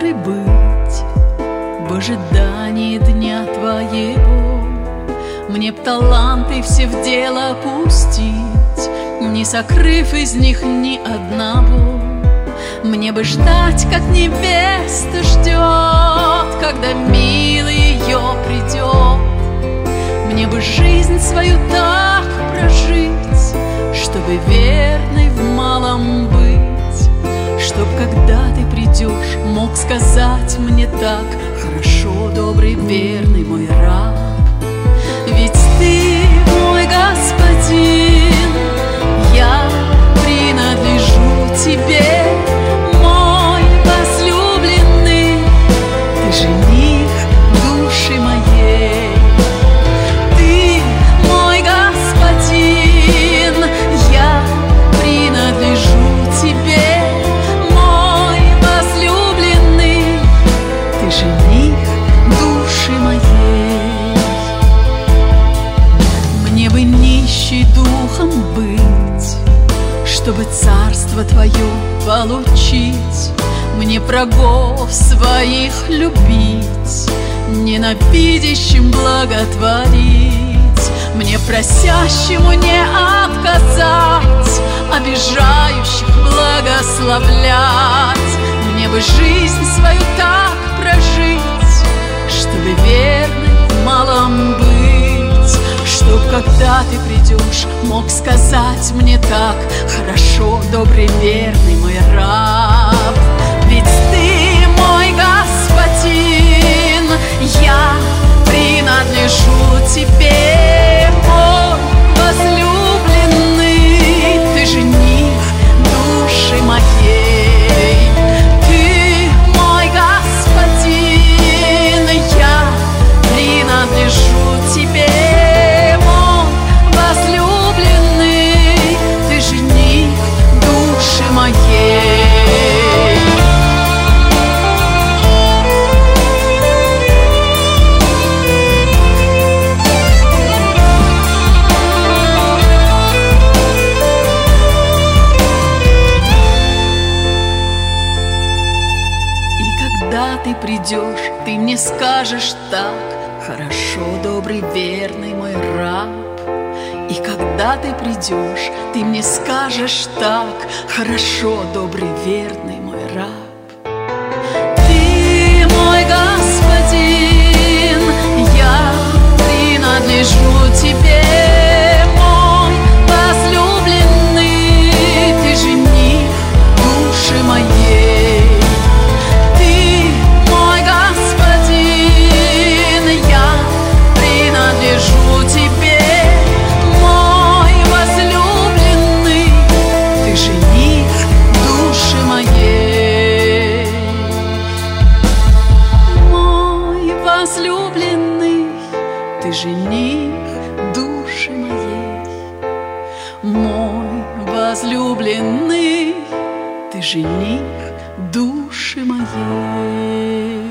доброй быть в ожидании дня твоего. Мне б таланты все в дело пустить, не сокрыв из них ни одного. Мне бы ждать, как невеста ждет, когда милый ее придет. Мне бы жизнь свою так прожить, чтобы верной в малом быть, чтоб когда ты придешь, мог сказать мне так: хорошо, добрый, верный мой раб. Ведь ты мой господин, я принадлежу тебе, мой возлюбленный, ты жених души моей. Ты мой господин, я принадлежу тебе, мой возлюбленный, ты жених души моей. Мне бы нищей духом быть, чтобы царство твое получить. Мне врагов своих любить, ненавидящим благотворить. Мне просящему не отказать, обижающих благословлять. Мне бы жизнь свою так прожить, чтобы верной в малом быть, чтоб когда ты придешь, мог сказать мне так: хорошо, добрый, верный мой раб. Ведь ты мой господин, я принадлежу тебе, мой возлюбленный, ты жених души моей. Ты мой господин, я принадлежу тебе, мой возлюбленный, ты жених души моей. Когда ты придешь, ты мне скажешь так: хорошо, добрый, верный мой раб. И когда ты придешь, ты мне скажешь так: хорошо, добрый, верный мой раб. Ты мой господин, я принадлежу тебе, мой возлюбленный, ты жених души моей. Принадлежу тебе, мой возлюбленный, ты жених души моей. Мой возлюбленный, ты жених души моей. Мой возлюбленный, ты жених души моей.